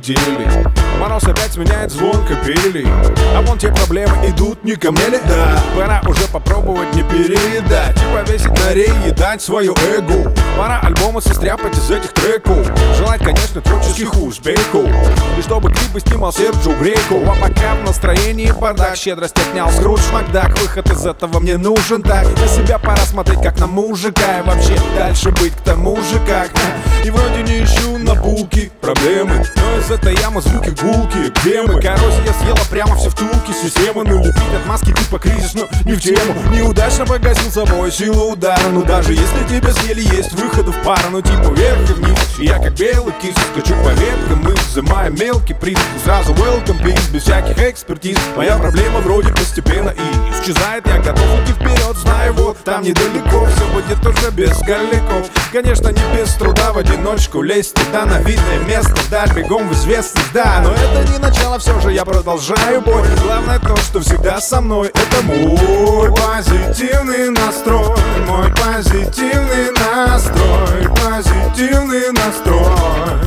недели. Мороз опять сменяет звон капелей. А вон те проблемы идут не ко мне ли? Да, пора уже попробовать не переедать и повесить на рей и дать свое эго. Пора альбомы состряпать из этих треков. Желать, конечно, творческих успехов. И чтобы клипы снимал Серджио Греко. А пока в настроении бардак, щедрость отнял Скрудж Макдак. Выход из этого мне нужен так. На себя пора смотреть как на мужика. И вообще дальше быть к тому же как. И вроде не ищу на булки проблемы, но из этой ямы звуки гулки. Где мы? Коррозия съела прямо все втулки системы. Налепить отмазки типа кризис, но не в тему. Неудачно погасил собой силу удара. Но даже если тебя съели, есть выходы в пару. Ну типа вверх и вниз. И я как белый кис скачу по веткам. Мы взимаем мелкий приз. И сразу welcome peace, без всяких экспертиз. Моя проблема вроде постепенно и исчезает. Я готов идти вперед, знаю, вот там недалеко все будет уже без голяков. Конечно, не без труда в одиночку лезть туда на видное место. Вдаль бегом в известность, да. Но это не начало, все же я продолжаю бой. Главное то, что всегда со мной. Это мой позитивный настрой. Мой позитивный настрой. Позитивный настрой.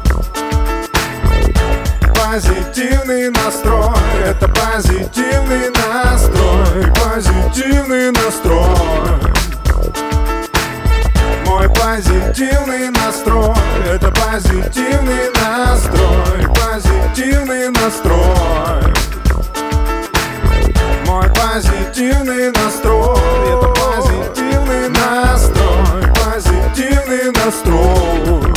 Позитивный настрой. Это позитивный настрой. Позитивный настрой. Мой позитивный настрой. Это позитивный настрой. Позитивный настрой. Мой позитивный настрой. Это позитивный настрой. Позитивный настрой.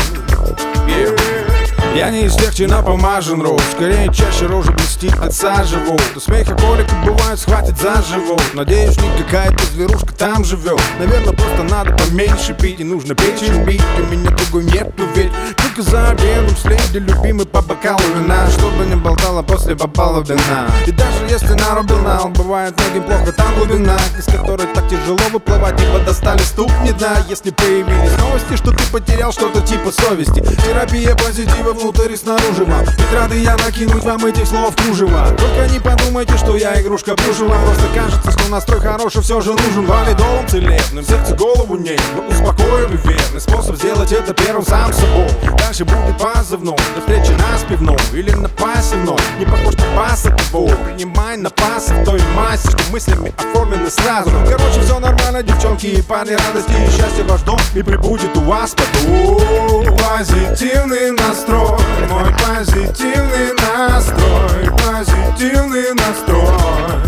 Я не из тех, чей напомажен рот. Скорее чаще рожа блестит от сажевого. То смех и колик бывают схватит за живот. Надеюсь, не какая-то зверушка там живет. Наверное, просто надо поменьше пить. И нужно печень бить, у меня другой нету ведь. Только за обедом следи, любимый по бокалу вина. Чтобы не болтала после попала в дна. И даже если нарубил нал, бывает многим плохо там глубина, из которой так тяжело выплывать. Ибо достали ступни дна. Если появились новости, что ты потерял что-то типа совести. Терапия позитива внутрь и снаружи вам. Ведь рады я накинуть вам этих слов кружева. Только не подумайте, что я игрушка плюшева. Просто кажется, что настрой хороший все же нужен. Валидолом целебным, сердце голову нет. Но успокоим и верный способ сделать это первым сам собой. Дальше будет позывной, до встречи на спивной или на пассивной. Не похож на паса твой, принимай на пасы в той массе, что мыслями оформлены сразу. Короче, все нормально, девчонки и парни, радости и счастья ваш дом и прибудет у вас потом. Позитивный настрой. Мой позитивный настрой. Позитивный настрой.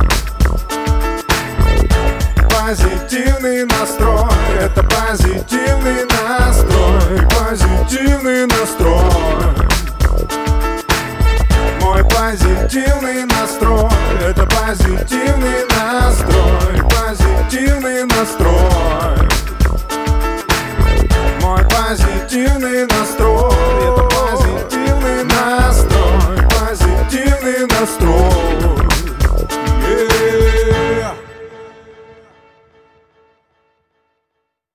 Позитивный настрой. Это позитивный настрой. Позитивный настрой. Мой позитивный настрой. Это позитивный настрой. Позитивный